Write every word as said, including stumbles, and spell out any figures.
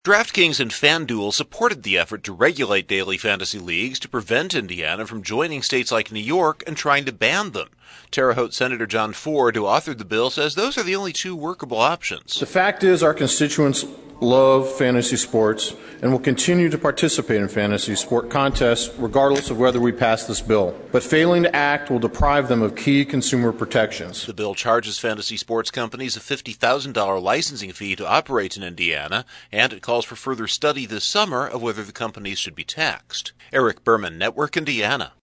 DraftKings and FanDuel supported the effort to regulate daily fantasy leagues to prevent Indiana from joining states like New York and trying to ban them. Terre Haute Senator John Ford, who authored the bill, says those are the only two workable options. The fact is our constituents love fantasy sports and will continue to participate in fantasy sport contests regardless of whether we pass this bill. But failing to act will deprive them of key consumer protections. The bill charges fantasy sports companies a fifty thousand dollars licensing fee to operate in Indiana, and it calls for further study this summer of whether the companies should be taxed. Eric Berman, Network Indiana.